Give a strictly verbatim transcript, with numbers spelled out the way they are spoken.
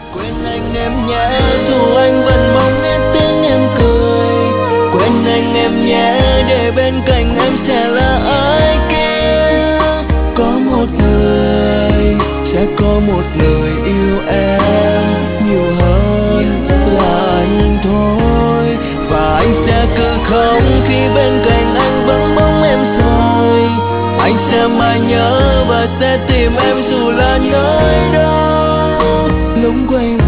Quên anh em nhé, dù anh vẫn mong nghe tiếng em cười. Quên anh em nhé, để bên cạnh em sẽ là ai kia. Có một người, sẽ có một người yêu em nhiều hơn là anh thôi. Và anh sẽ cứ khóc khi bên cạnh anh vắng bóng em rồi. Anh sẽ mãi nhớ và sẽ tìm em dù là nơi đâu. Lúc quay